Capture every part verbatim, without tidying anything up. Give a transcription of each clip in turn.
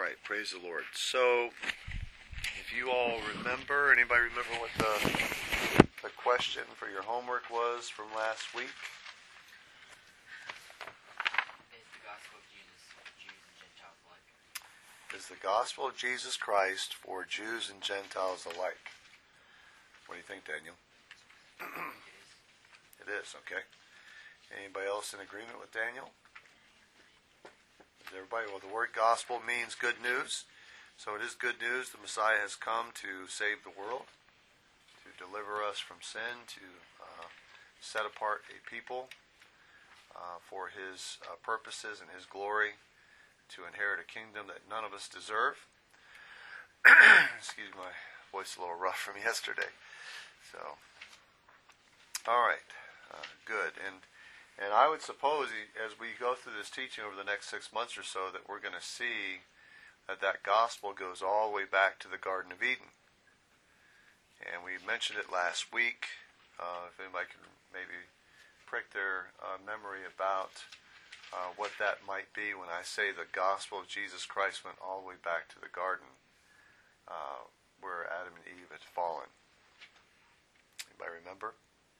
right, praise the Lord. So, if you all remember, anybody remember what the, the question for your homework was from last week? Is the gospel of Jesus for Jews and Gentiles alike? Is the gospel of Jesus Christ for Jews and Gentiles alike? What do you think, Daniel? It is, okay. Anybody else in agreement with Daniel? Is everybody? Well, the word gospel means good news. So it is good news. The Messiah has come to save the world, to deliver us from sin, to uh, set apart a people uh, for his uh, purposes and his glory, to inherit a kingdom that none of us deserve. Excuse me, my voice is a little rough from yesterday. So, all right, uh, good. And And I would suppose, as we go through this teaching over the next six months or so, that we're going to see that that gospel goes all the way back to the Garden of Eden. And we mentioned it last week. Uh, if anybody can maybe prick their uh, memory about uh, what that might be when I say the gospel of Jesus Christ went all the way back to the garden uh, where Adam and Eve had fallen. Anybody remember?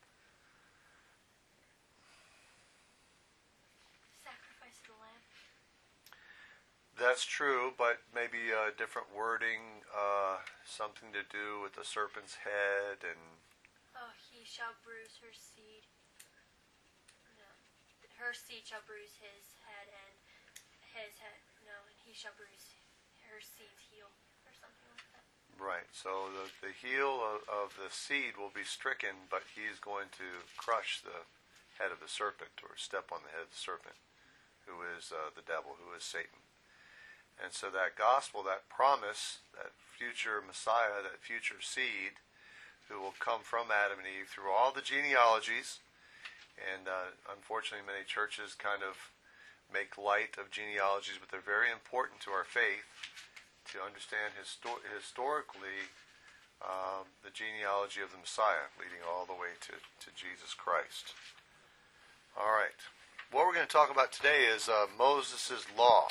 That's true, but maybe a different wording, uh, something to do with the serpent's head and... Oh, he shall bruise her seed. No. Her seed shall bruise his head, and his head, no, and he shall bruise her seed's heel, or something like that. Right, so the, the heel of, of the seed will be stricken, but he's going to crush the head of the serpent, or step on the head of the serpent, who is uh, the devil, who is Satan. And so that gospel, that promise, that future Messiah, that future seed who will come from Adam and Eve through all the genealogies, and uh, unfortunately many churches kind of make light of genealogies, but they're very important to our faith to understand histo- historically um, the genealogy of the Messiah leading all the way to, to Jesus Christ. All right. What we're going to talk about today is uh, Moses' law.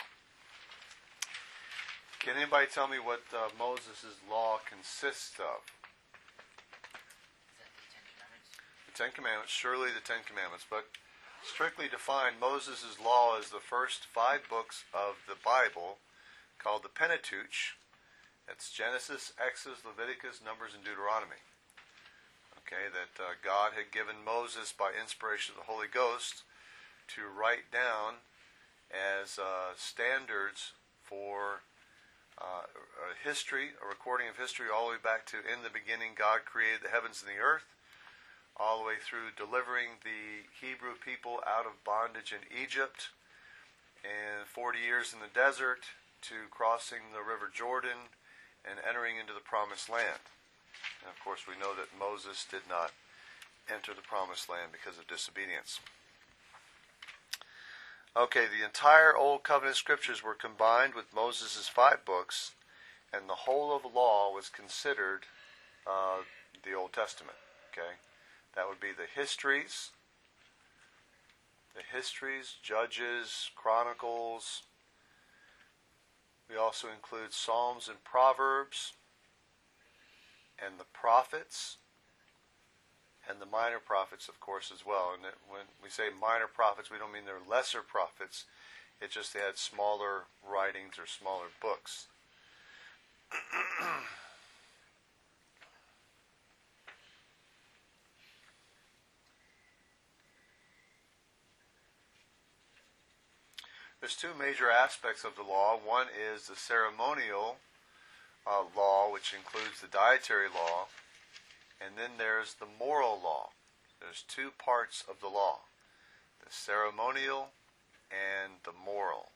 Can anybody tell me what uh, Moses' law consists of? Is that the Ten Commandments? The Ten Commandments, surely the Ten Commandments, but strictly defined, Moses' law is the first five books of the Bible called the Pentateuch. That's Genesis, Exodus, Leviticus, Numbers, and Deuteronomy. Okay, that uh, God had given Moses by inspiration of the Holy Ghost to write down as uh, standards for Uh, a history, a recording of history all the way back to in the beginning God created the heavens and the earth, all the way through delivering the Hebrew people out of bondage in Egypt, and forty years in the desert, to crossing the river Jordan and entering into the promised land. And of course we know that Moses did not enter the promised land because of disobedience. Okay, the entire Old Covenant Scriptures were combined with Moses' five books, and the whole of the law was considered uh, the Old Testament. Okay, that would be the histories, the histories, Judges, Chronicles. We also include Psalms and Proverbs, and the prophets, and the minor prophets, of course, as well. And when we say minor prophets, we don't mean they're lesser prophets. It's just they had smaller writings or smaller books. There's two major aspects of the law. One is the ceremonial uh, law, which includes the dietary law. And then there's the moral law. There's two parts of the law, the ceremonial and the moral.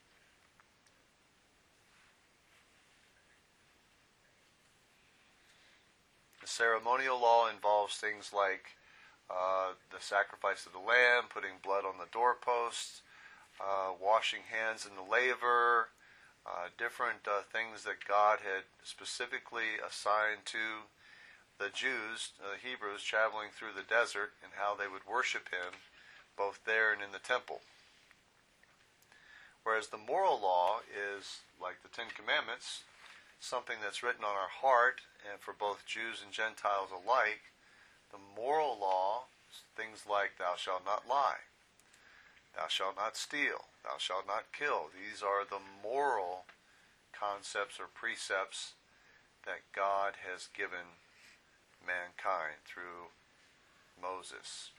The ceremonial law involves things like uh, the sacrifice of the lamb, putting blood on the doorposts, uh, washing hands in the laver, uh, different uh, things that God had specifically assigned to the Jews, uh, the Hebrews, traveling through the desert, and how they would worship him both there and in the temple. Whereas the moral law is, like the Ten Commandments, something that's written on our heart, and for both Jews and Gentiles alike. The moral law, things like thou shalt not lie, thou shalt not steal, thou shalt not kill. These are the moral concepts or precepts that God has given mankind through Moses.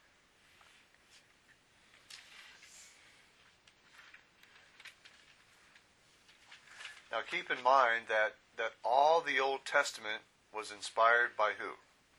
Now keep in mind that, that all the Old Testament was inspired by who?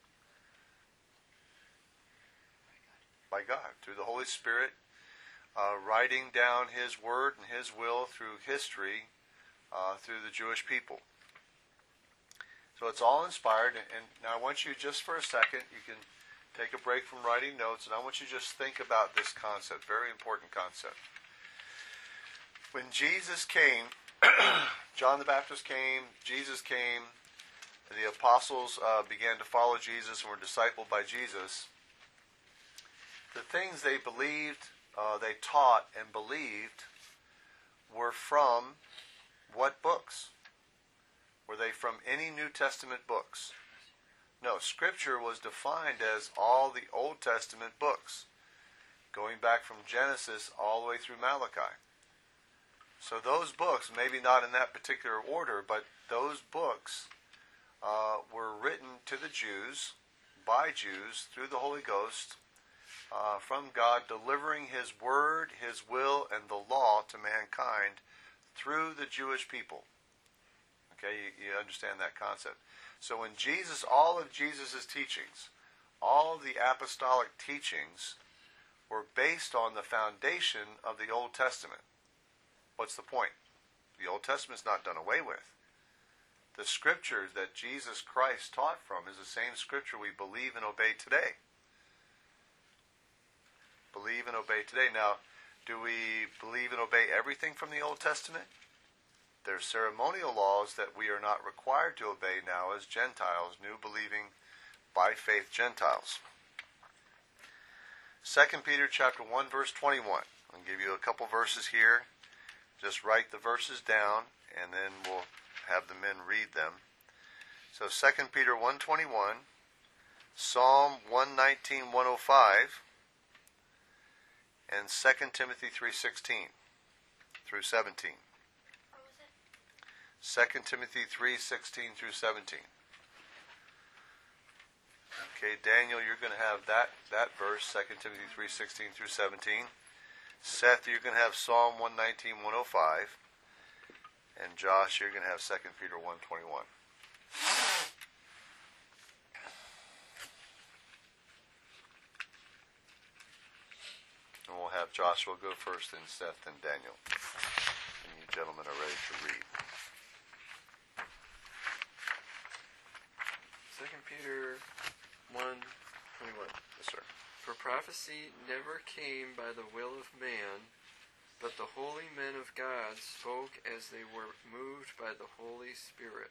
By God, through the Holy Spirit, uh, writing down His Word and His will through history, uh, through the Jewish people. So it's all inspired, and, and now I want you just for a second, you can take a break from writing notes, and I want you to just think about this concept, very important concept. When Jesus came, John the Baptist came, Jesus came, the apostles uh, began to follow Jesus and were discipled by Jesus. The things they believed, uh, they taught and believed were from what books? Were they from any New Testament books? No, Scripture was defined as all the Old Testament books, going back from Genesis all the way through Malachi. So those books, maybe not in that particular order, but those books uh, were written to the Jews, by Jews, through the Holy Ghost, uh, from God, delivering His Word, His will, and the law to mankind through the Jewish people. Okay, you, you understand that concept. So when Jesus, all of Jesus' teachings, all of the apostolic teachings were based on the foundation of the Old Testament. What's the point? The Old Testament's not done away with. The Scripture that Jesus Christ taught from is the same Scripture we believe and obey today. Believe and obey today. Now, do we believe and obey everything from the Old Testament? There are ceremonial laws that we are not required to obey now as Gentiles, new believing by faith Gentiles. Second Peter chapter one, verse twenty-one. I'll give you a couple verses here. Just write the verses down, and then we'll have the men read them. So Second Peter one twenty-one, Psalm one nineteen, one oh five, and Second Timothy three sixteen through seventeen. What was it? Second Timothy three sixteen through seventeen. Okay, Daniel, you're going to have that, that verse, Second Timothy three sixteen through seventeen. Seth, you're going to have Psalm one nineteen, one oh five. And Josh, you're going to have Second Peter one twenty-one. And we'll have Joshua go first, then Seth, then Daniel. And you gentlemen are ready to read. Second Peter one twenty-one. Yes, sir. For prophecy never came by the will of man, but the holy men of God spoke as they were moved by the Holy Spirit.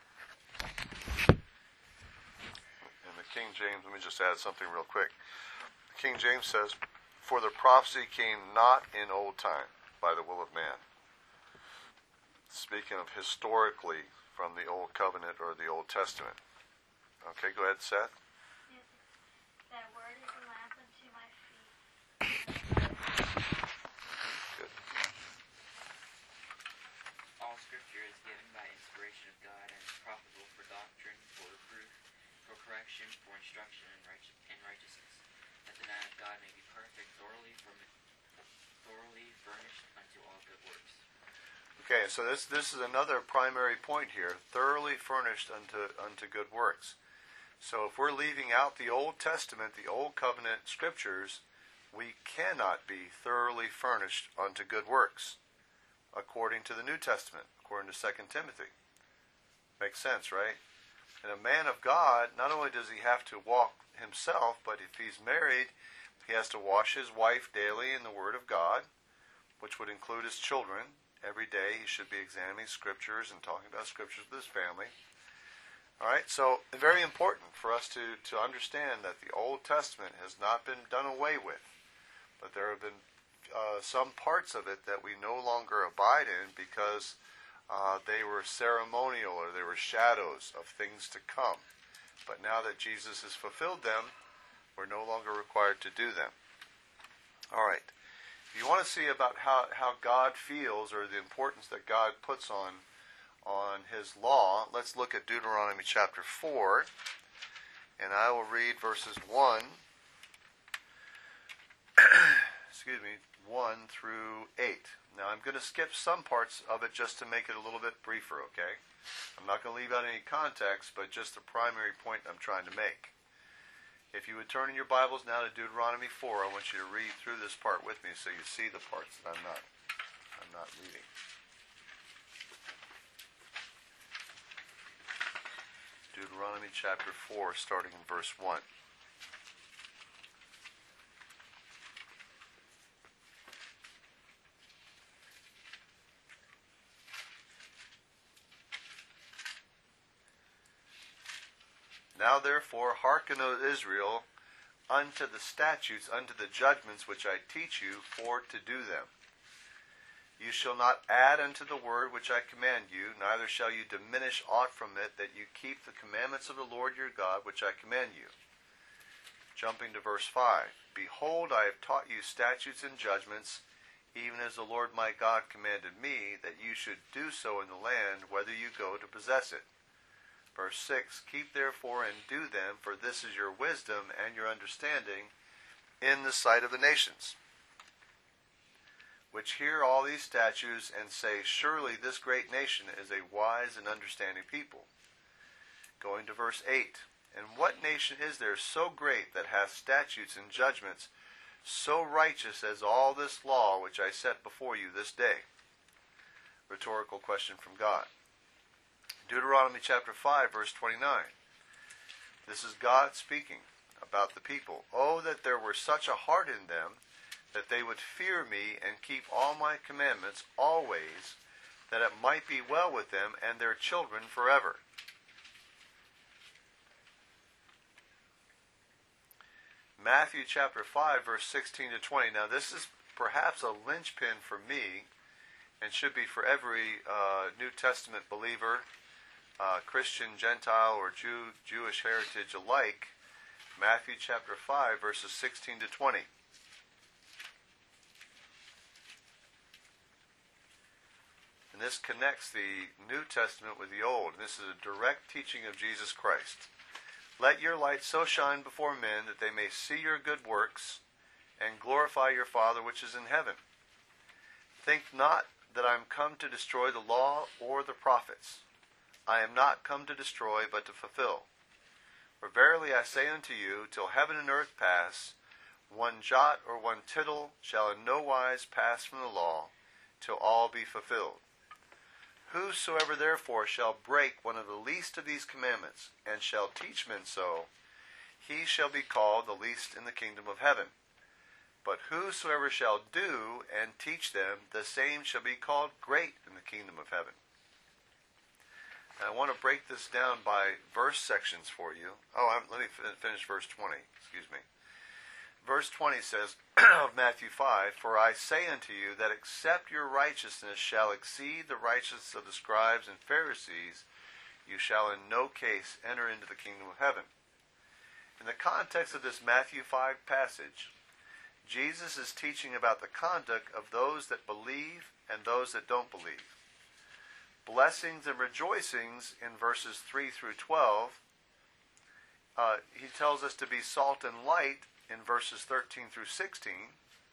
In the King James, let me just add something real quick. The King James says, for the prophecy came not in old time by the will of man. Speaking of historically from the Old Covenant or the Old Testament. Okay, go ahead, Seth. That word is a lamp unto my feet. Good. All Scripture is given by inspiration of God and is profitable for doctrine, for reproof, for correction, for instruction in, right- in righteousness, that the man of God may be perfect, thoroughly, form- thoroughly furnished unto all good works. Okay, so this this is another primary point here. Thoroughly furnished unto unto good works. So if we're leaving out the Old Testament, the Old Covenant Scriptures, we cannot be thoroughly furnished unto good works, according to the New Testament, according to Second Timothy. Makes sense, right? And a man of God, not only does he have to walk himself, but if he's married, he has to wash his wife daily in the Word of God, which would include his children. Every day he should be examining Scriptures and talking about Scriptures with his family. All right, so very important for us to, to understand that the Old Testament has not been done away with, but there have been uh, some parts of it that we no longer abide in because uh, they were ceremonial or they were shadows of things to come. But now that Jesus has fulfilled them, we're no longer required to do them. All right. If you want to see about how, how God feels or the importance that God puts on, on his law, let's look at Deuteronomy chapter four. And I will read verses one, excuse me, one through eight. Now I'm going to skip some parts of it just to make it a little bit briefer, okay? I'm not going to leave out any context, but just the primary point I'm trying to make. If you would turn in your Bibles now to Deuteronomy four, I want you to read through this part with me so you see the parts that I'm not, I'm not reading. Deuteronomy chapter four, starting in verse one. Now therefore hearken, O Israel, unto the statutes, unto the judgments which I teach you, for to do them. You shall not add unto the word which I command you, neither shall you diminish aught from it, that you keep the commandments of the Lord your God, which I command you. Jumping to verse five. Behold, I have taught you statutes and judgments, even as the Lord my God commanded me, that you should do so in the land, whether you go to possess it. Verse six. Keep therefore and do them, for this is your wisdom and your understanding in the sight of the nations, which hear all these statutes and say, surely this great nation is a wise and understanding people. Going to verse eight. And what nation is there so great that hath statutes and judgments so righteous as all this law which I set before you this day? Rhetorical question from God. Deuteronomy chapter five, verse twenty-nine. This is God speaking about the people. Oh, that there were such a heart in them, that they would fear me and keep all my commandments always, that it might be well with them and their children forever. Matthew chapter five, verse sixteen to twenty. Now this is perhaps a linchpin for me, and should be for every uh, New Testament believer, uh, Christian, Gentile, or Jew, Jewish heritage alike. Matthew chapter five, verses sixteen to twenty. And this connects the New Testament with the Old. This is a direct teaching of Jesus Christ. Let your light so shine before men that they may see your good works and glorify your Father which is in heaven. Think not that I am come to destroy the law or the prophets. I am not come to destroy, but to fulfill. For verily I say unto you, till heaven and earth pass, one jot or one tittle shall in no wise pass from the law, till all be fulfilled. Whosoever therefore shall break one of the least of these commandments, and shall teach men so, he shall be called the least in the kingdom of heaven. But whosoever shall do and teach them, the same shall be called great in the kingdom of heaven. And I want to break this down by verse sections for you. Oh, I'm, let me finish verse twenty. Excuse me. Verse twenty says of Matthew five, For I say unto you that except your righteousness shall exceed the righteousness of the scribes and Pharisees, you shall in no case enter into the kingdom of heaven. In the context of this Matthew five passage, Jesus is teaching about the conduct of those that believe and those that don't believe. Blessings and rejoicings in verses three through twelve, uh, he tells us to be salt and light in verses thirteen through sixteen.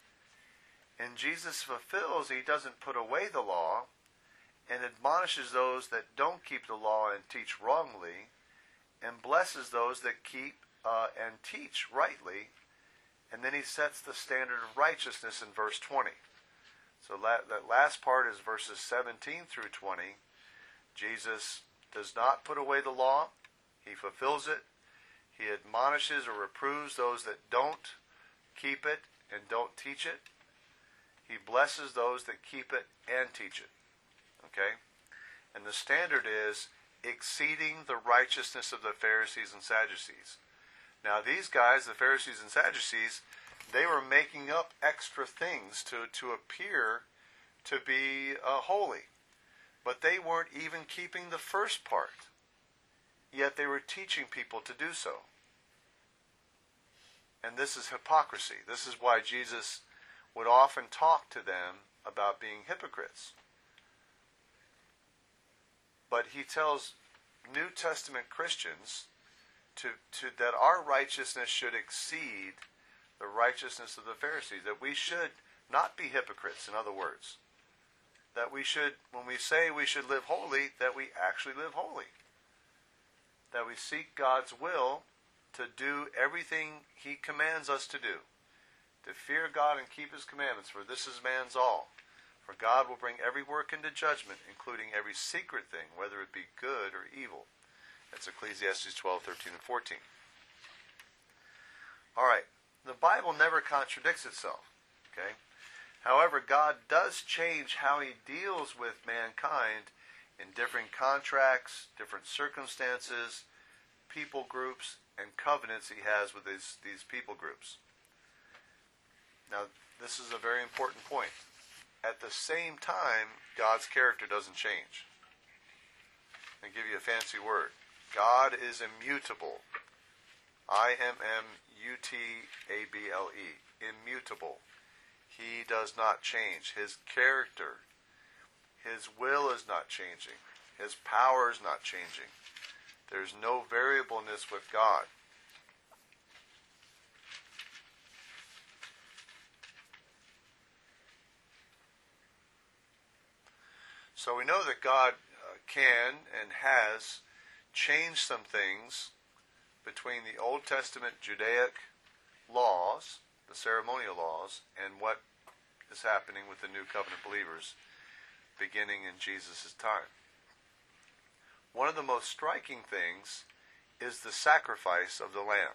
And Jesus fulfills, he doesn't put away the law, and admonishes those that don't keep the law and teach wrongly, and blesses those that keep uh, and teach rightly. And then he sets the standard of righteousness in verse twenty. So la- that last part is verses seventeen through twenty. Jesus does not put away the law. He fulfills it. He admonishes or reproves those that don't keep it and don't teach it. He blesses those that keep it and teach it. Okay? And the standard is exceeding the righteousness of the Pharisees and Sadducees. Now these guys, the Pharisees and Sadducees, they were making up extra things to, to appear to be uh, holy. But they weren't even keeping the first part. Yet they were teaching people to do so. And this is hypocrisy. This is why Jesus would often talk to them about being hypocrites. But he tells New Testament Christians to, to that our righteousness should exceed the righteousness of the Pharisees. That we should not be hypocrites, in other words. That we should, when we say we should live holy, that we actually live holy. That we seek God's will to do everything he commands us to do. To fear God and keep his commandments, for this is man's all. For God will bring every work into judgment, including every secret thing, whether it be good or evil. That's Ecclesiastes twelve, thirteen, and fourteen. All right. The Bible never contradicts itself. Okay? However, God does change how he deals with mankind in different contracts, different circumstances, people groups, and covenants he has with these, these people groups. Now, this is a very important point. At the same time, God's character doesn't change. I'll give you a fancy word. God is immutable. I M M U T A B L E. Immutable. He does not change. His character, his will is not changing. His power is not changing. There's no variableness with God. So we know that God uh, can and has changed some things between the Old Testament Judaic laws, the ceremonial laws, and what is happening with the New Covenant believers beginning in Jesus' time. One of the most striking things is the sacrifice of the lamb.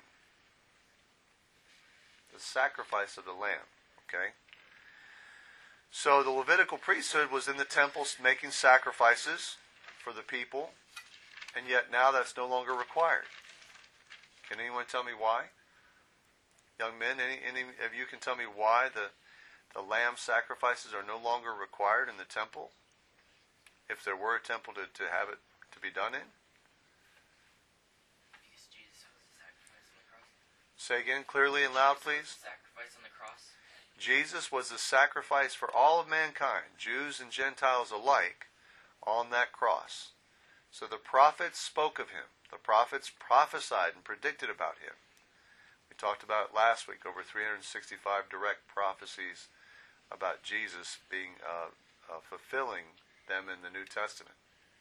The sacrifice of the lamb, okay? So the Levitical priesthood was in the temples making sacrifices for the people, and yet now that's no longer required. Can anyone tell me why? Young men, any, any of you can tell me why the, the lamb sacrifices are no longer required in the temple? If there were a temple to, to have it to be done in? Because Jesus was the sacrifice on the cross. Say again, clearly and loud, please. Sacrifice on the cross. Jesus was the sacrifice for all of mankind, Jews and Gentiles alike, on that cross. So the prophets spoke of him. The prophets prophesied and predicted about him. We talked about it last week, over three hundred sixty-five direct prophecies about Jesus being uh, uh, fulfilling them in the New Testament.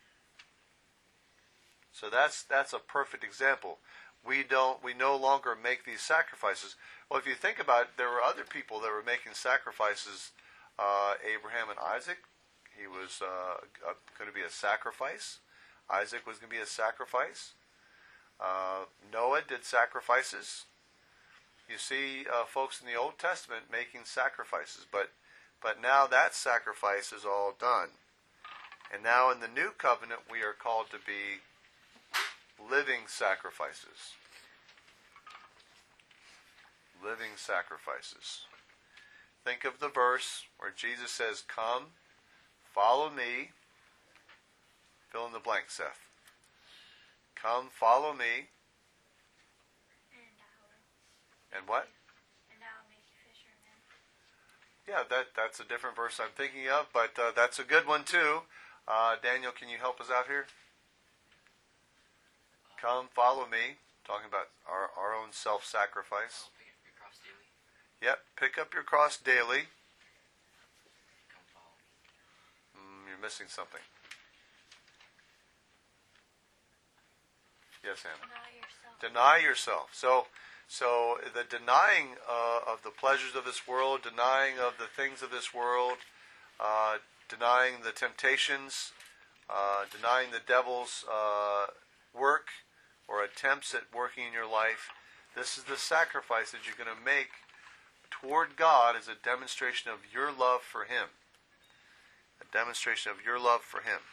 So that's that's a perfect example. We don't we no longer make these sacrifices. Well, if you think about it, there were other people that were making sacrifices. Uh, Abraham and Isaac, he was uh, going to be a sacrifice. Isaac was going to be a sacrifice. Uh, Noah did sacrifices. You see uh, folks in the Old Testament making sacrifices, but but now that sacrifice is all done. And now in the New Covenant, we are called to be living sacrifices. Living sacrifices. Think of the verse where Jesus says, "Come, follow me." Fill in the blank, Seth. Come, follow me. And I will. And what? And I will make you fishermen. Yeah, that that's a different verse I'm thinking of, but uh, that's a good one too. Uh, Daniel, can you help us out here? Come, follow me. Talking about our, our own self-sacrifice. Oh, pick up your cross daily. Yep, pick up your cross daily. Come follow me. Mm, you're missing something. Yes, Hannah. Deny yourself. Deny yourself. So, so the denying uh, of the pleasures of this world, denying of the things of this world, uh, denying the temptations, uh, denying the devil's uh, work or attempts at working in your life. This is the sacrifice that you're going to make toward God as a demonstration of your love for Him. A demonstration of your love for Him.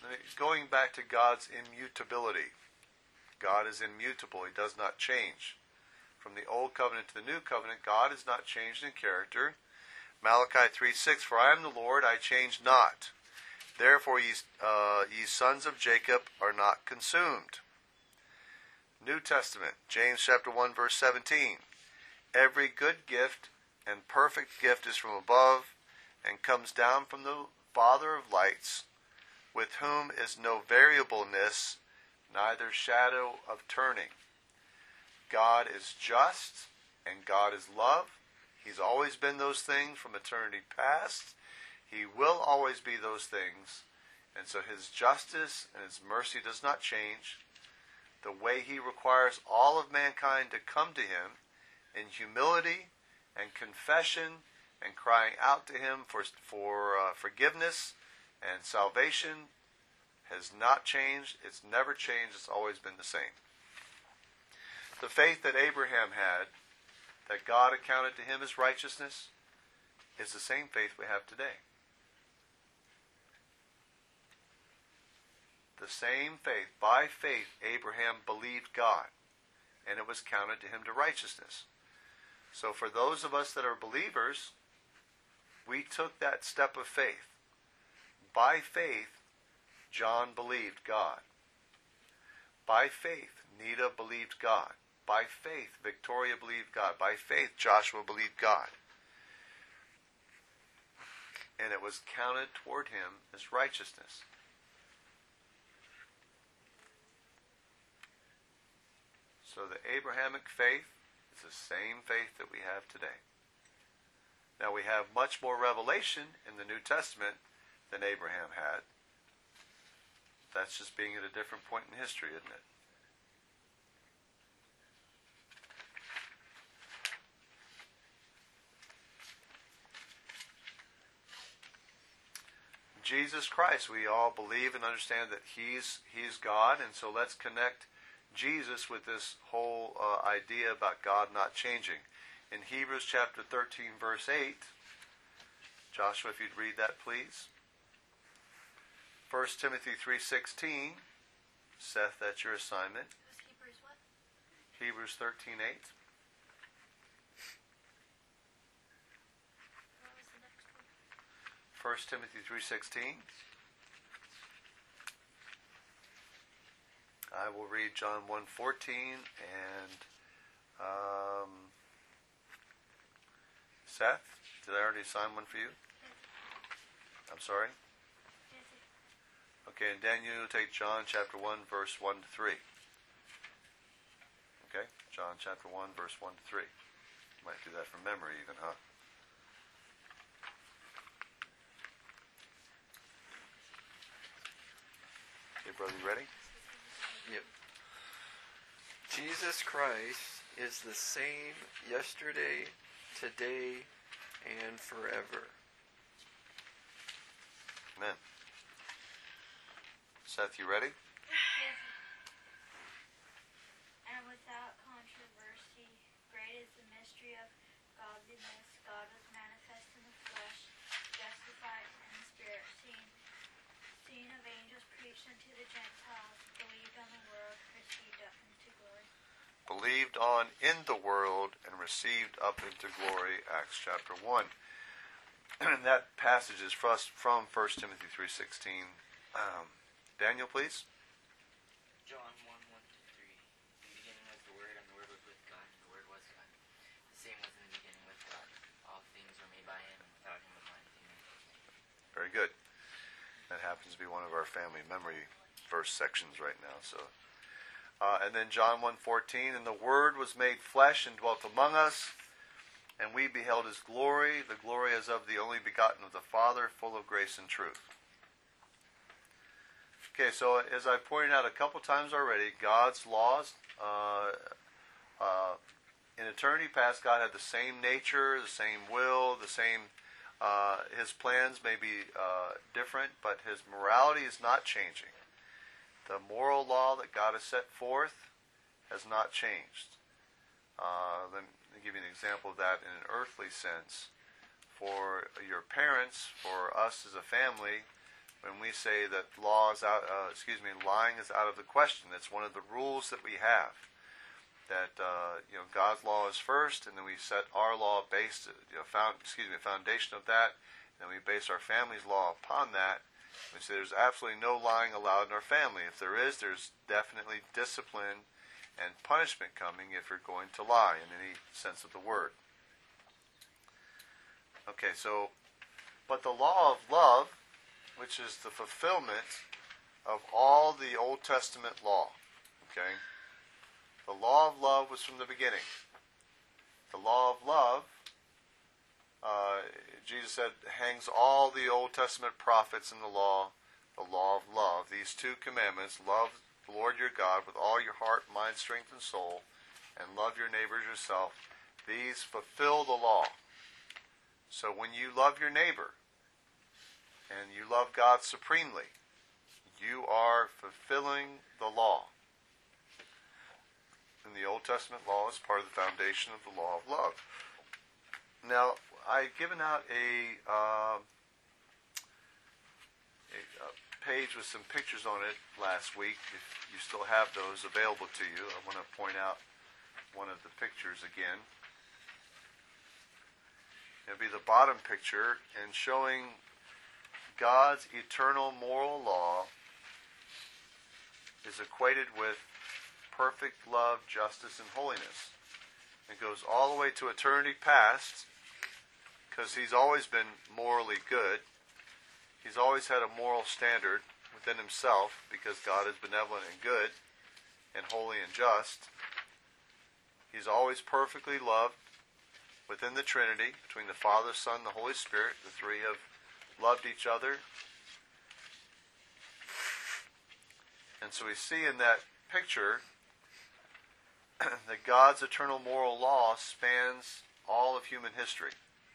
going back to God's immutability. God is immutable. He does not change. From the old covenant to the new covenant, God is not changed in character. Malachi three six, for I am the Lord, I change not. Therefore ye, uh, ye sons of Jacob are not consumed. New Testament, James chapter one, verse seventeen. Every good gift and perfect gift is from above, and comes down from the Father of lights, with whom is no variableness, neither shadow of turning. God is just, and God is love. He's always been those things from eternity past. He will always be those things. And so his justice and his mercy does not change. The way he requires all of mankind to come to him in humility and confession and crying out to him for, for uh, forgiveness and salvation has not changed. It's never changed. It's always been the same. The faith that Abraham had, that God accounted to him as righteousness, is the same faith we have today. The same faith. By faith, Abraham believed God, and it was counted to him to righteousness. So for those of us that are believers, we took that step of faith. By faith, John believed God. By faith, Nita believed God. By faith, Victoria believed God. By faith, Joshua believed God. And it was counted toward him as righteousness. So the Abrahamic faith is the same faith that we have today. Now we have much more revelation in the New Testament than Abraham had. That's just being at a different point in history, isn't it? Jesus Christ, we all believe and understand that he's he's God, and so let's connect Jesus with this whole uh, idea about God not changing. In Hebrews chapter thirteen, verse eight, Joshua, if you'd read that, please. First Timothy three sixteen, Seth, that's your assignment. Was Hebrews what? Hebrews thirteen eight. What was the next one? First Timothy three sixteen. I will read John one fourteen and um, Seth, did I already assign one for you? I'm sorry? Okay, and Daniel, you'll take John chapter one, verse one to three. Okay, John chapter one, verse one to three. Might do that from memory even, huh? Okay, brother, you ready? Yep. Jesus Christ is the same yesterday, today, and forever. Amen. Seth, you ready? And without controversy, great is the mystery of godliness. God was manifest in the flesh, justified in the spirit, seen, seen of angels, preached unto the Gentiles, believed on the world, received up into glory. Believed on in the world and received up into glory, Acts chapter one. And that passage is from First Timothy three sixteen. Um, Daniel, please. John one, one to three. In the beginning was the Word, and the Word was with God, and the Word was God. The same was in the beginning with God. All things were made by Him, and without Him was not anything made. Very good. That happens to be one of our family memory verse sections right now. So, uh, and then John one fourteen, and the Word was made flesh and dwelt among us, and we beheld His glory, the glory as of the only begotten of the Father, full of grace and truth. Okay, so as I pointed out a couple times already, God's laws, uh, uh, in eternity past, God had the same nature, the same will, the same, uh, His plans may be uh, different, but His morality is not changing. The moral law that God has set forth has not changed. Uh, let me give you an example of that in an earthly sense. For your parents, for us as a family, when we say that law is out, uh, excuse me, lying is out of the question. It's one of the rules that we have. That uh, you know, God's law is first, and then we set our law based, you know, found, excuse me, foundation of that, and we base our family's law upon that. We say there's absolutely no lying allowed in our family. If there is, there's definitely discipline and punishment coming if you're going to lie in any sense of the word. Okay, so, but the law of love, which is the fulfillment of all the Old Testament law, okay? The law of love was from the beginning. The law of love, uh, Jesus said, hangs all the Old Testament prophets in the law, the law of love. These two commandments, love the Lord your God with all your heart, mind, strength, and soul, and love your neighbors yourself. These fulfill the law. So when you love your neighbor, and you love God supremely, you are fulfilling the law. And the Old Testament law is part of the foundation of the law of love. Now, I've given out a, uh, a, a page with some pictures on it last week. If you still have those available to you, I want to point out one of the pictures again. It'll be the bottom picture, and showing God's eternal moral law is equated with perfect love, justice, and holiness. It goes all the way to eternity past, because he's always been morally good. He's always had a moral standard within himself, because God is benevolent and good, and holy and just. He's always perfectly loved within the Trinity, between the Father, Son, and the Holy Spirit. The three have loved each other. And so we see in that picture that God's eternal moral law spans all of human history.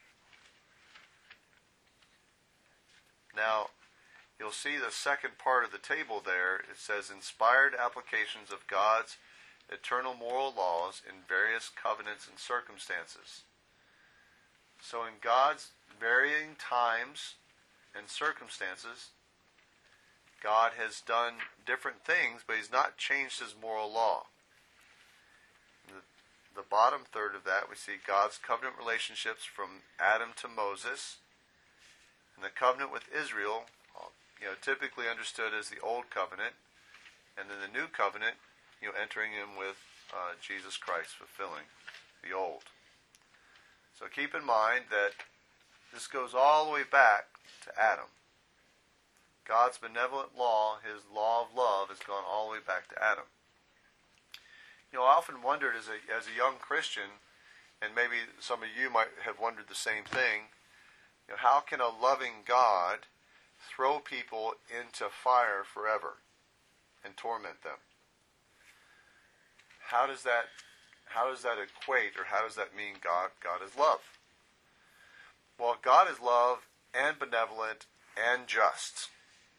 Now, you'll see the second part of the table there. It says, inspired applications of God's eternal moral laws in various covenants and circumstances. So in God's varying times and circumstances, God has done different things, but he's not changed his moral law. The, the bottom third of that, we see God's covenant relationships from Adam to Moses, and the covenant with Israel, you know, typically understood as the Old Covenant, and then the New Covenant, you know, entering in with uh, Jesus Christ, fulfilling the Old. So keep in mind that this goes all the way back to Adam. God's benevolent law, his law of love, has gone all the way back to Adam. You know, I often wondered as a as a young Christian, and maybe some of you might have wondered the same thing, you know, how can a loving God throw people into fire forever and torment them? How does that how does that equate, or how does that mean God God is love? Well, God is love and benevolent and just.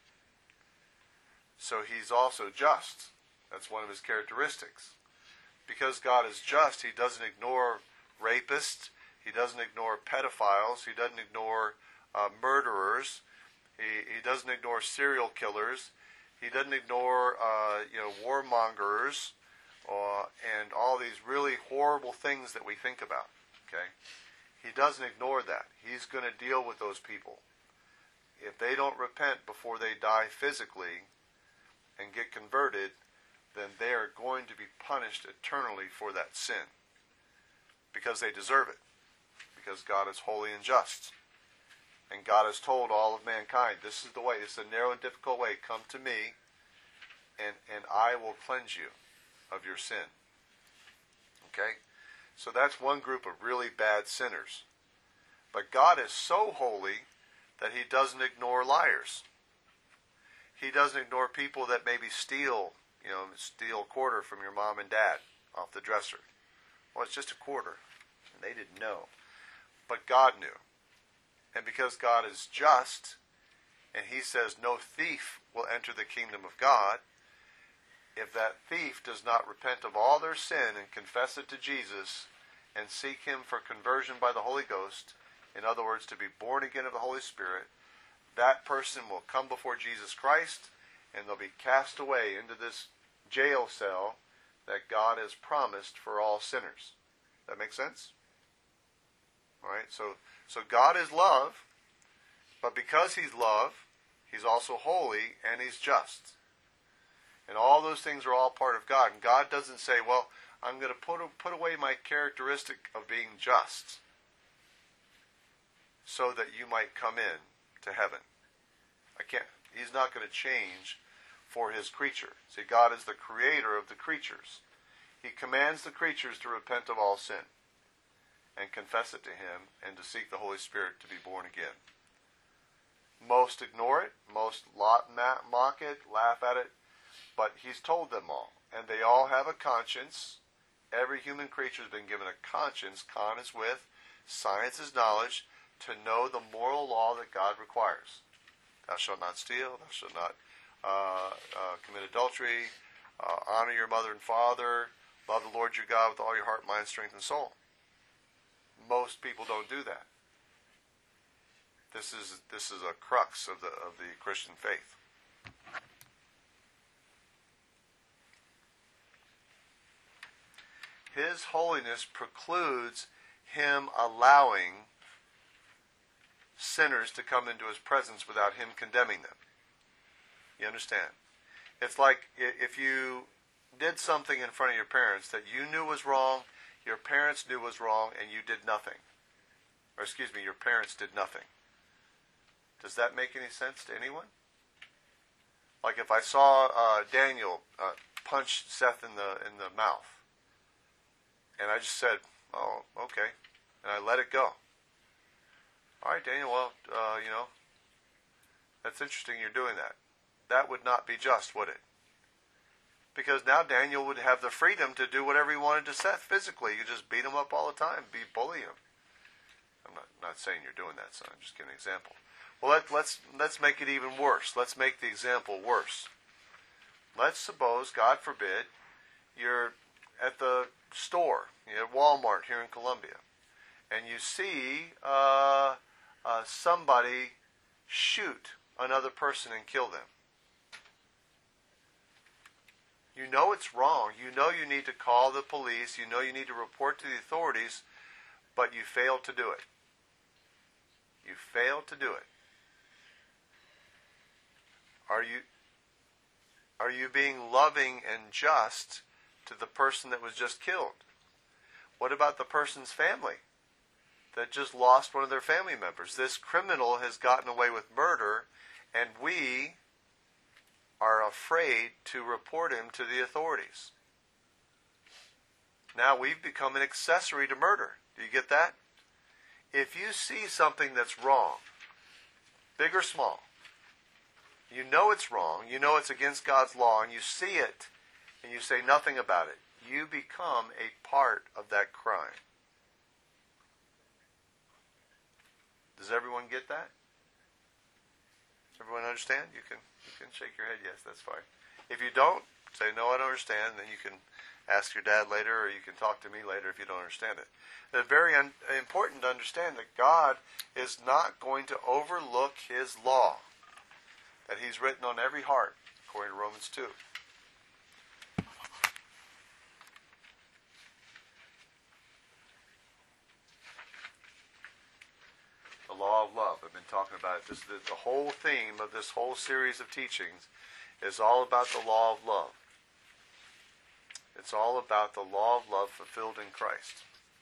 So he's also just. That's one of his characteristics. Because God is just, he doesn't ignore rapists, he doesn't ignore pedophiles, he doesn't ignore uh, murderers, he, he doesn't ignore serial killers, he doesn't ignore uh, you know warmongers, uh, and all these really horrible things that we think about. Okay, he doesn't ignore that. He's going to deal with those people. If they don't repent before they die physically and get converted, then they are going to be punished eternally for that sin, because they deserve it, because God is holy and just. And God has told all of mankind, this is the way, this is a narrow and difficult way, come to me, and, and I will cleanse you of your sin. Okay? So that's one group of really bad sinners. But God is so holy that he doesn't ignore liars. He doesn't ignore people that maybe steal, you know, steal a quarter from your mom and dad off the dresser. Well, it's just a quarter. And they didn't know. But God knew. And because God is just, and he says no thief will enter the kingdom of God, if that thief does not repent of all their sin and confess it to Jesus and seek him for conversion by the Holy Ghost, in other words, to be born again of the Holy Spirit, that person will come before Jesus Christ, and they'll be cast away into this jail cell that God has promised for all sinners. That make sense? All right, so, so God is love, but because he's love, he's also holy and he's just. And all those things are all part of God. And God doesn't say, well, I'm going to put, put away my characteristic of being just so that you might come in to heaven. I can't. He's not going to change for his creature. See, God is the creator of the creatures. He commands the creatures to repent of all sin and confess it to him and to seek the Holy Spirit to be born again. Most ignore it. Most mock it, laugh at it. But he's told them all. And they all have a conscience. Every human creature has been given a conscience. Con is with. Science is knowledge. To know the moral law that God requires. Thou shalt not steal. Thou shalt not uh, uh, commit adultery. Uh, honor your mother and father. Love the Lord your God with all your heart, mind, strength, and soul. Most people don't do that. This is this is a crux of the of the Christian faith. His holiness precludes him allowing sinners to come into his presence without him condemning them. You understand? It's like if you did something in front of your parents that you knew was wrong, your parents knew was wrong, and you did nothing. Or excuse me, your parents did nothing. Does that make any sense to anyone? Like if I saw uh, Daniel uh, punch Seth in the in the mouth, and I just said, "Oh, okay," and I let it go. All right, Daniel. Well, uh, you know, that's interesting. You're doing that. That would not be just, would it? Because now Daniel would have the freedom to do whatever he wanted to Seth physically. You just beat him up all the time, be bully him. I'm not not saying you're doing that, son. I'm just giving an example. Well, let, let's let's make it even worse. Let's make the example worse. Let's suppose, God forbid, you're at the store, you're at Walmart here in Columbia, and you see uh, uh, somebody shoot another person and kill them. You know it's wrong. You know you need to call the police. You know you need to report to the authorities, but you fail to do it. You fail to do it. Are you are you being loving and just to the person that was just killed? What about the person's family that just lost one of their family members? This criminal has gotten away with murder, and we are afraid to report him to the authorities. Now we've become an accessory to murder. Do you get that? If you see something that's wrong, big or small, you know it's wrong, you know it's against God's law, and you see it, and you say nothing about it, you become a part of that crime. Does everyone get that? Does everyone understand? You can you can shake your head, yes, that's fine. If you don't, say, no, I don't understand, then you can ask your dad later, or you can talk to me later if you don't understand it. It's very un- important to understand that God is not going to overlook his law that he's written on every heart, according to Romans two. The law of love. I've been talking about it. This, the, the whole theme of this whole series of teachings is all about the law of love. It's all about the law of love fulfilled in Christ.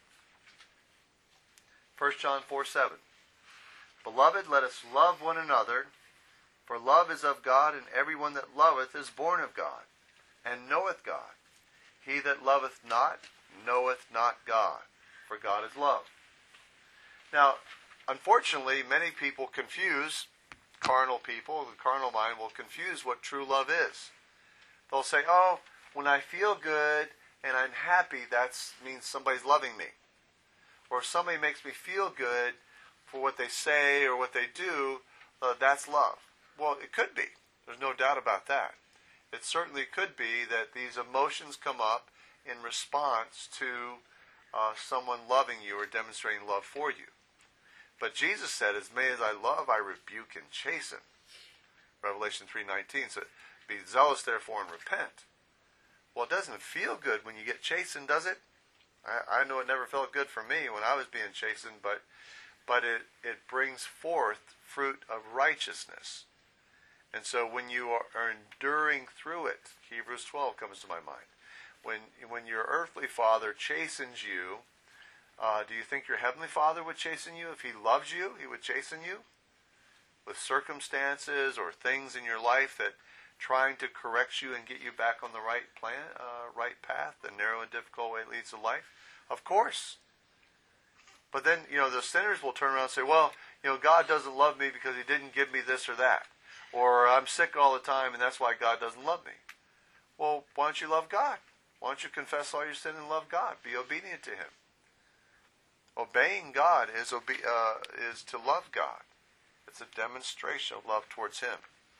First John four seven. Beloved, let us love one another, for love is of God, and everyone that loveth is born of God, and knoweth God. He that loveth not, knoweth not God, for God is love. Now, unfortunately, many people confuse, carnal people, the carnal mind will confuse what true love is. They'll say, oh, when I feel good and I'm happy, that means somebody's loving me. Or if somebody makes me feel good for what they say or what they do, uh, that's love. Well, it could be. There's no doubt about that. It certainly could be that these emotions come up in response to uh, someone loving you or demonstrating love for you. But Jesus said, as many as I love, I rebuke and chasten. Revelation three nineteen. So be zealous, therefore, and repent. Well, it doesn't feel good when you get chastened, does it? I, I know it never felt good for me when I was being chastened, but but it, it brings forth fruit of righteousness. And so when you are, are enduring through it, Hebrews twelve comes to my mind. When when your earthly father chastens you, uh, do you think your heavenly Father would chasten you? If he loves you, he would chasten you? With circumstances or things in your life that trying to correct you and get you back on the right plan, uh, right path, the narrow and difficult way leads to life? Of course. But then, you know, the sinners will turn around and say, well, you know, God doesn't love me because he didn't give me this or that. Or I'm sick all the time and that's why God doesn't love me. Well, why don't you love God? Why don't you confess all your sin and love God? Be obedient to him. Obeying God is obe- uh, is to love God. It's a demonstration of love towards him.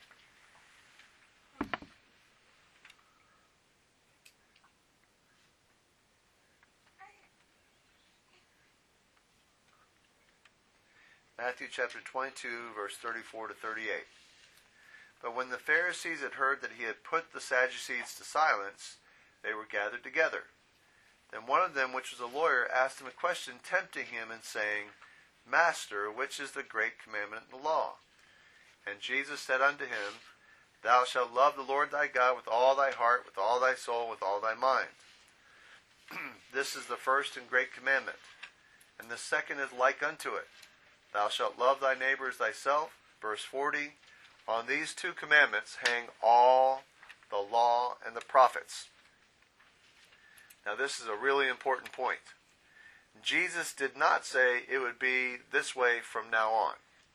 Matthew chapter twenty-two, verse thirty-four to thirty-eight. But when the Pharisees had heard that he had put the Sadducees to silence, they were gathered together. Then one of them, which was a lawyer, asked him a question, tempting him and saying, Master, which is the great commandment in the law? And Jesus said unto him, Thou shalt love the Lord thy God with all thy heart, with all thy soul, with all thy mind. This is the first and great commandment. And the second is like unto it. Thou shalt love thy neighbor as thyself. Verse forty. On these two commandments hang all the law and the prophets. Now this is a really important point. Jesus did not say it would be this way from now on.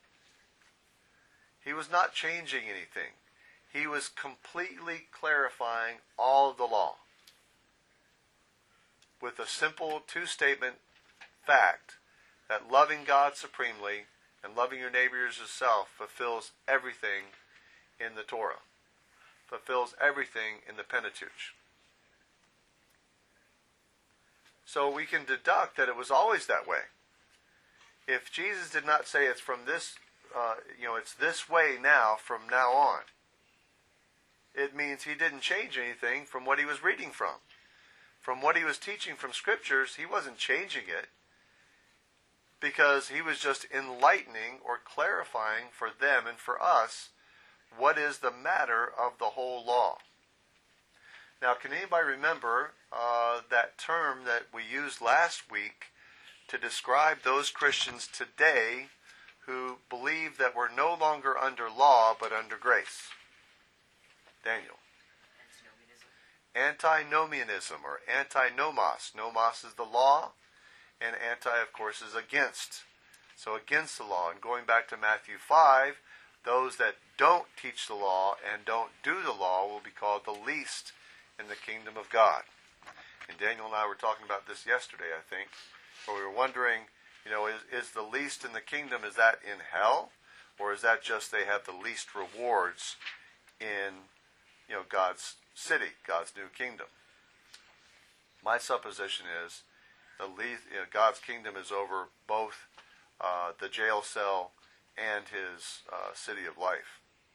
He was not changing anything. He was completely clarifying all of the law with a simple two-statement fact that loving God supremely and loving your neighbor as yourself fulfills everything in the Torah, fulfills everything in the Pentateuch. So we can deduct that it was always that way. If Jesus did not say it's from this, uh, you know, it's this way now from now on, it means he didn't change anything from what he was reading from. From what he was teaching from scriptures, he wasn't changing it because he was just enlightening or clarifying for them and for us what is the matter of the whole law. Now, can anybody remember uh, that term that we used last week to describe those Christians today who believe that we're no longer under law but under grace? Daniel. Antinomianism or antinomos. Nomos is the law, and anti, of course, is against. So against the law. And going back to Matthew five, those that don't teach the law and don't do the law will be called the least in the kingdom of God. And Daniel and I were talking about this yesterday, I think, where we were wondering, you know, is, is the least in the kingdom, is that in hell? Or is that just they have the least rewards in, you know, God's city, God's new kingdom? My supposition is the least, you know, God's kingdom is over both uh, the jail cell and his uh, city of life.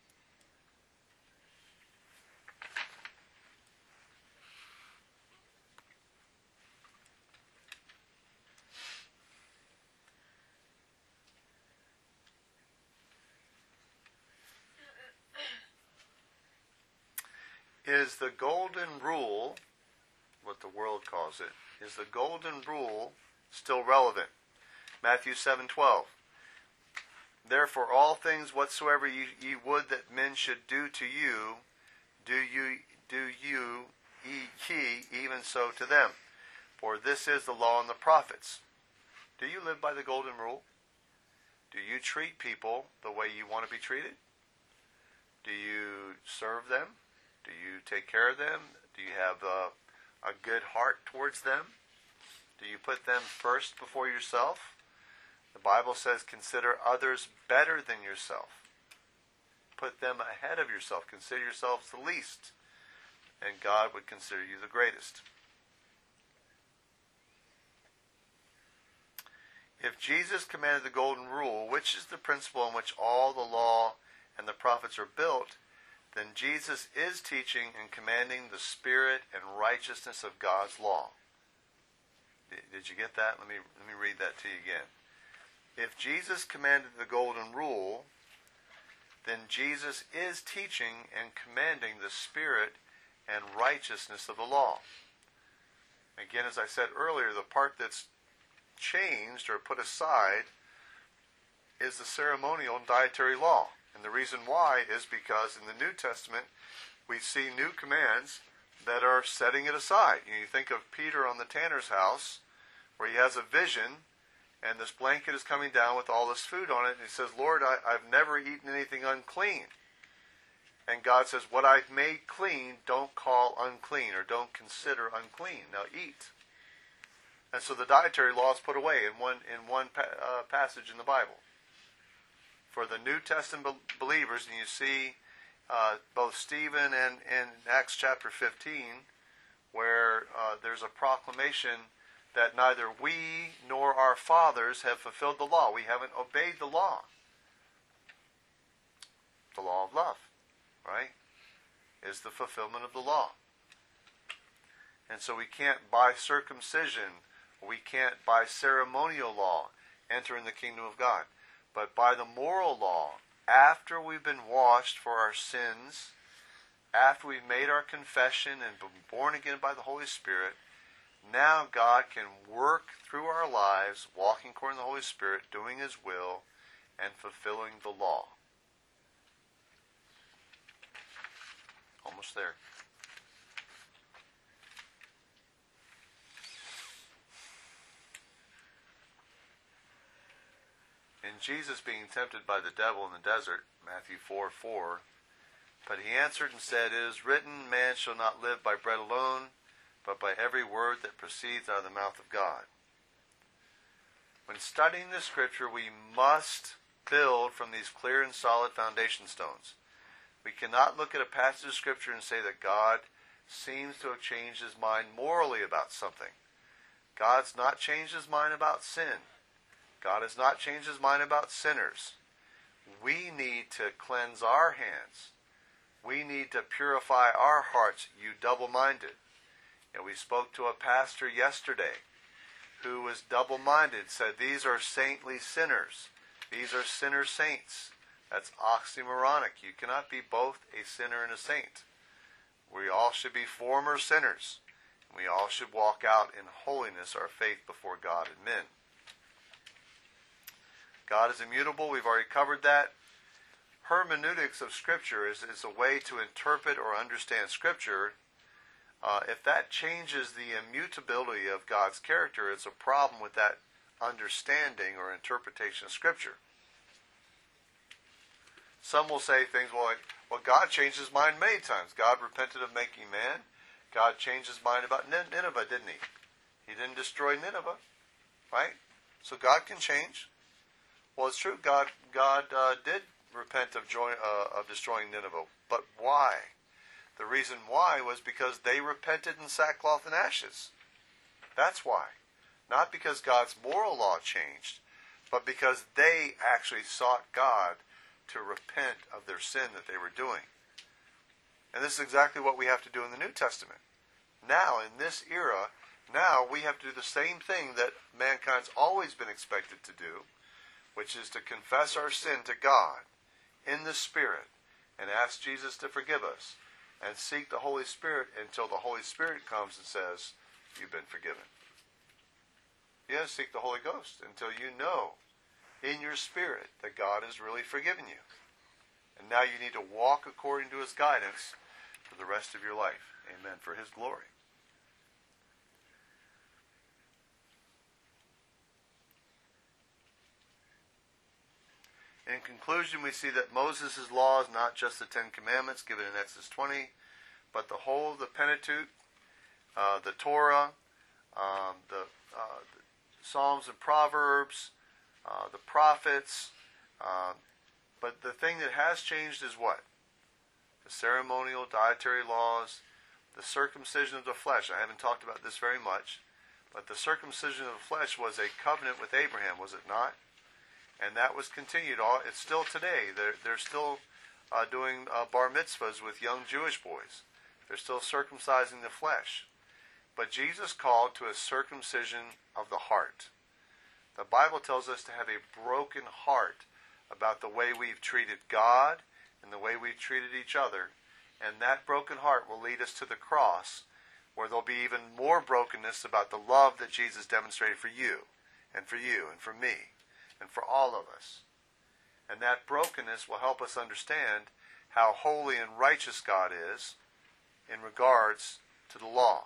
Is the golden rule, what the world calls it, is the golden rule still relevant? Matthew seven twelve. Therefore all things whatsoever ye, ye would that men should do to you, do you do you ye even so to them. For this is the law and the prophets. Do you live by the golden rule? Do you treat people the way you want to be treated? Do you serve them? Do you take care of them? Do you have a, a good heart towards them? Do you put them first before yourself? The Bible says, consider others better than yourself. Put them ahead of yourself. Consider yourselves the least. And God would consider you the greatest. If Jesus commanded the golden rule, which is the principle on which all the law and the prophets are built, then Jesus is teaching and commanding the spirit and righteousness of God's law. Did you get that? Let me let me read that to you again. If Jesus commanded the golden rule, then Jesus is teaching and commanding the spirit and righteousness of the law. Again, as I said earlier, the part that's changed or put aside is the ceremonial and dietary law. And the reason why is because in the New Testament we see new commands that are setting it aside. You know, you think of Peter on the tanner's house where he has a vision and this blanket is coming down with all this food on it, and he says, Lord, I, I've never eaten anything unclean. And God says, what I've made clean, don't call unclean or don't consider unclean. Now eat. And so the dietary law is put away in one in one pa- uh, passage in the Bible. For the New Testament be- believers, and you see uh, both Stephen and in Acts chapter fifteen, where uh, there's a proclamation that neither we nor our fathers have fulfilled the law. We haven't obeyed the law. The law of love, right, is the fulfillment of the law. And so we can't, by circumcision, we can't, by ceremonial law, enter in the kingdom of God. But by the moral law, after we've been washed for our sins, after we've made our confession and been born again by the Holy Spirit, now God can work through our lives, walking according to the Holy Spirit, doing His will, and fulfilling the law. Almost there. In Jesus being tempted by the devil in the desert, Matthew four four, but he answered and said, it is written, man shall not live by bread alone, but by every word that proceeds out of the mouth of God. When studying the Scripture, we must build from these clear and solid foundation stones. We cannot look at a passage of Scripture and say that God seems to have changed His mind morally about something. God's not changed His mind about sin. God has not changed His mind about sinners. We need to cleanse our hands. We need to purify our hearts, you double-minded. And we spoke to a pastor yesterday who was double-minded, said these are saintly sinners. These are sinner saints. That's oxymoronic. You cannot be both a sinner and a saint. We all should be former sinners. We all should walk out in holiness our faith before God and men. God is immutable. We've already covered that. Hermeneutics of Scripture is, is a way to interpret or understand Scripture. Uh, if that changes the immutability of God's character, it's a problem with that understanding or interpretation of Scripture. Some will say things well, like, well, God changed His mind many times. God repented of making man. God changed His mind about Nineveh, didn't He? He didn't destroy Nineveh, right? So God can change. Well, it's true. God, God uh, did repent of, joy, uh, of destroying Nineveh, but why? The reason why was because they repented in sackcloth and ashes. That's why. Not because God's moral law changed, but because they actually sought God to repent of their sin that they were doing. And this is exactly what we have to do in the New Testament. Now, in this era, now we have to do the same thing that mankind's always been expected to do, which is to confess our sin to God in the Spirit and ask Jesus to forgive us and seek the Holy Spirit until the Holy Spirit comes and says, you've been forgiven. You have to seek the Holy Ghost until you know in your spirit that God has really forgiven you. And now you need to walk according to His guidance for the rest of your life. Amen. For His glory. In conclusion, we see that Moses' law is not just the Ten Commandments given in Exodus twenty, but the whole of the Pentateuch, uh, the Torah, um, the, uh, the Psalms and Proverbs, uh, the prophets. Uh, but the thing that has changed is what? The ceremonial, dietary laws, the circumcision of the flesh. I haven't talked about this very much, But the circumcision of the flesh was a covenant with Abraham, was it not? And that was continued. All it's still today. They're they're still uh, doing uh, bar mitzvahs with young Jewish boys. They're still circumcising the flesh. But Jesus called to a circumcision of the heart. The Bible tells us to have a broken heart about the way we've treated God and the way we've treated each other. And that broken heart will lead us to the cross, where there'll be even more brokenness about the love that Jesus demonstrated for you and for you and for me and for all of us. And that brokenness will help us understand how holy and righteous God is in regards to the law.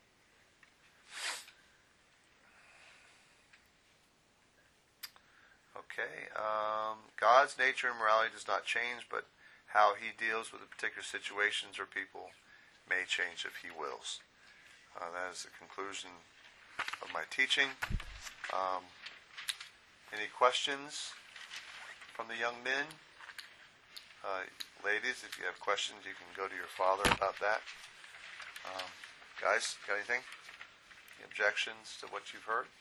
Okay, um, God's nature and morality does not change, but how he deals with the particular situations or people may change if he wills. Uh, that is the conclusion of my teaching. Um, any questions from the young men? Uh, ladies, if you have questions, you can go to your father about that. Um, guys, got anything? Any objections to what you've heard?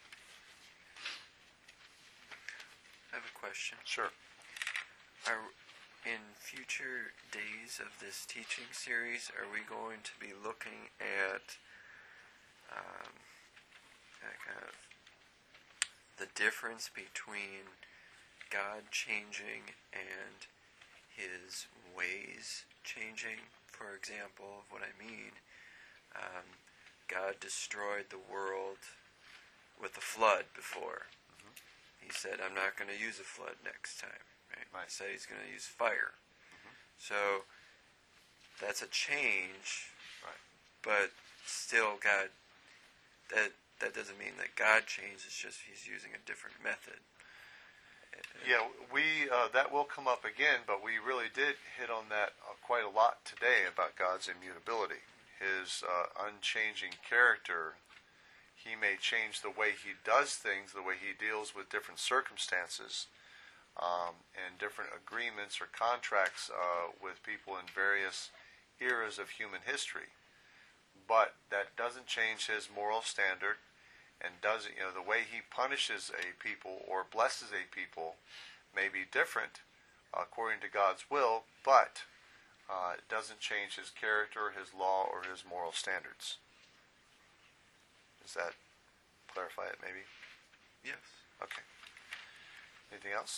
I have a question. Sure. Are in future days of this teaching series, are we going to be looking at um, kind of the difference between God changing and his ways changing? For example, of what I mean, um, God destroyed the world with a flood before. Mm-hmm. He said, I'm not going to use a flood next time. Right? Right. He said he's going to use fire. Mm-hmm. So that's a change, right. But still God, that that doesn't mean that God changed, it's just he's using a different method. Yeah, we uh, that will come up again, but we really did hit on that uh, quite a lot today about God's immutability, his uh, unchanging character. He may change the way he does things, the way he deals with different circumstances, um, and different agreements or contracts uh, with people in various eras of human history. But that doesn't change his moral standard. And doesn't, you know, the way he punishes a people or blesses a people may be different uh, according to God's will, but uh, it doesn't change his character, his law, or his moral standards. Does that clarify it, maybe? Yes. Okay. Anything else?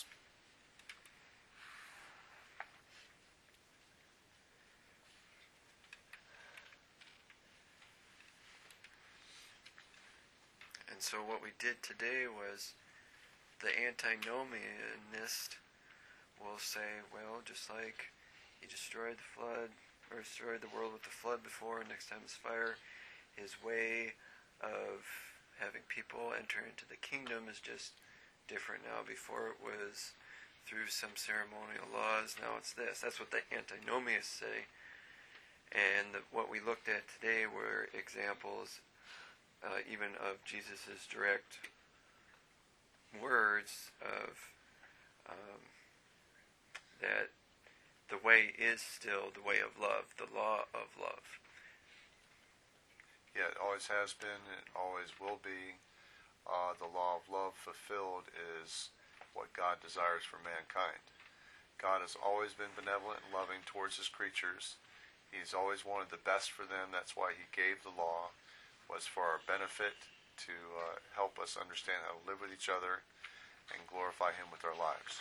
And so what we did today was the antinomianist will say, well, just like he destroyed the flood, or destroyed the world with the flood before, and next time it's fire, his way of having people enter into the kingdom is just different now. Before it was through some ceremonial laws, now it's this. That's what the antinomists say. And the, what we looked at today were examples Uh, even of Jesus' direct words of um, that the way is still the way of love, the law of love. Yeah, it always has been and it always will be. Uh, the law of love fulfilled is what God desires for mankind. God has always been benevolent and loving towards his creatures. He's always wanted the best for them. That's why he gave the law. Was for our benefit, to uh, help us understand how to live with each other and glorify him with our lives.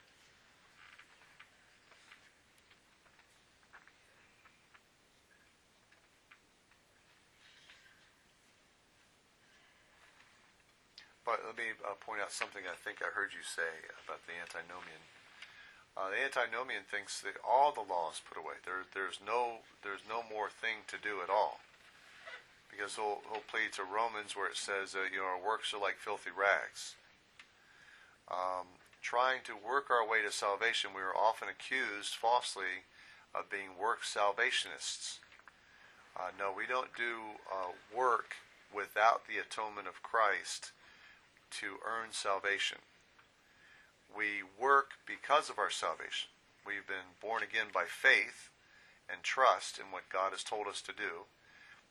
But let me uh, point out something I think I heard you say about the antinomian. Uh, the antinomian thinks that all the law is put away. There, there's no, there's no more thing to do at all. Because he'll, he'll plead to Romans where it says, uh, you know, our works are like filthy rags. Um, trying to work our way to salvation, we are often accused falsely of being work salvationists. Uh, no, we don't do uh, work without the atonement of Christ to earn salvation. We work because of our salvation. We've been born again by faith and trust in what God has told us to do.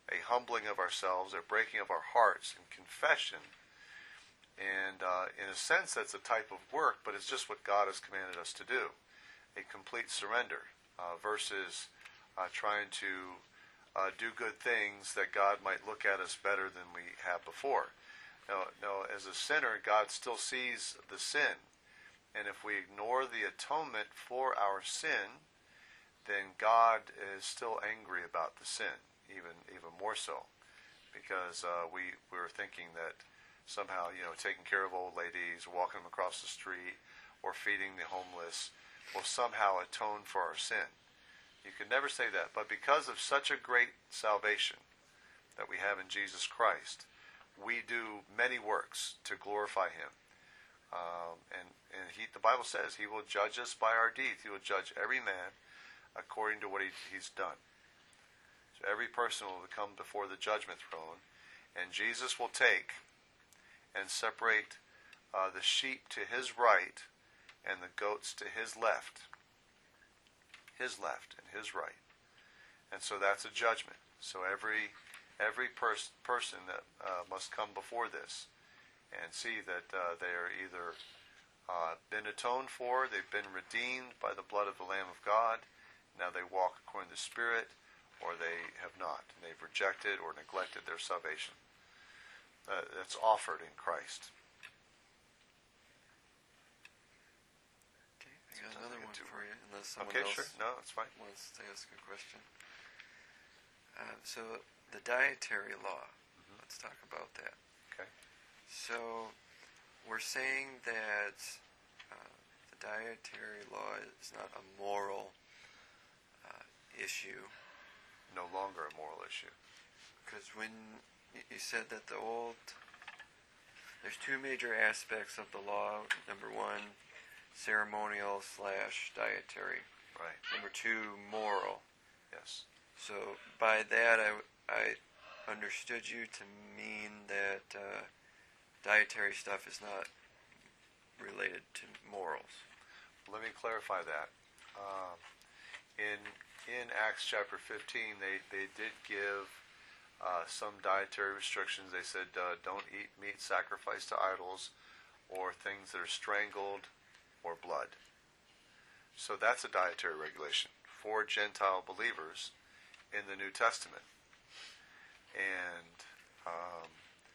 a humbling of ourselves, a breaking of our hearts, and confession. And uh, in a sense, that's a type of work, but it's just what God has commanded us to do, a complete surrender, uh, versus uh, trying to uh, do good things that God might look at us better than we have before. Now, now, as a sinner, God still sees the sin, and if we ignore the atonement for our sin, then God is still angry about the sin, even even more so, because uh, we we were thinking that somehow, you know, taking care of old ladies, walking them across the street, or feeding the homeless will somehow atone for our sin. You can never say that, but because of such a great salvation that we have in Jesus Christ, we do many works to glorify Him. Um, and and he, the Bible says He will judge us by our deeds. He will judge every man according to what he, He's done. So every person will come before the judgment throne, and Jesus will take and separate uh, the sheep to His right and the goats to His left. His left and His right. And so that's a judgment. So every every pers- person that uh, must come before this and see that uh, they are either uh, been atoned for, they've been redeemed by the blood of the Lamb of God, now they walk according to the Spirit, or they have not, and they've rejected or neglected their salvation. Uh, that's offered in Christ. Okay, I got another one for you, unless someone Okay, else sure. No, that's fine. wants to ask a question. Uh, so, the dietary law, Mm-hmm. let's talk about that. Okay. So, we're saying that uh, the dietary law is not a moral uh, issue. No longer a moral issue. Because when y- you said that the old, there's two major aspects of the law. Number one, ceremonial slash dietary. Right. Number two, moral. Yes. So by that, I, I understood you to mean that uh, dietary stuff is not related to morals. Let me clarify that. Um, in in Acts chapter fifteen, they, they did give uh, some dietary restrictions. They said uh, don't eat meat sacrificed to idols or things that are strangled or blood. So that's a dietary regulation for Gentile believers in the New Testament. And um,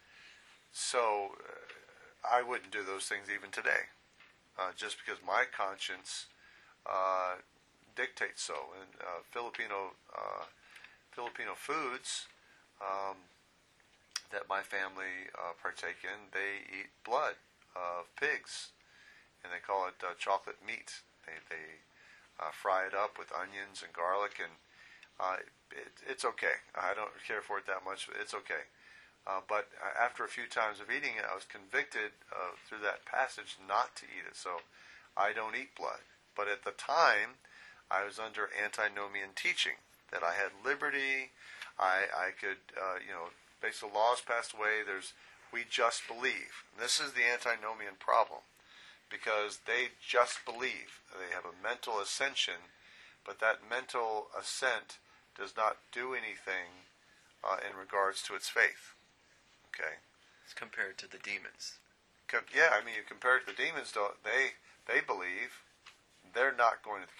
so uh, I wouldn't do those things even today, uh, just because my conscience uh, dictates so. And uh, Filipino uh, Filipino foods um, that my family uh, partake in, they eat blood of pigs, and they call it uh, chocolate meat. They they uh, fry it up with onions and garlic, and uh, it, it's okay. I don't care for it that much. But it's okay. Uh, but after a few times of eating it, I was convicted uh, through that passage not to eat it. So I don't eat blood. But at the time, I was under antinomian teaching that I had liberty. I I could uh, you know, basically laws passed away. There's we just believe. And this is the antinomian problem, because they just believe. They have a mental ascension, but that mental assent does not do anything uh, in regards to its faith. Okay. It's compared to the demons. Com- yeah, I mean, you compare it to the demons. Don't they? They believe. They're not going to the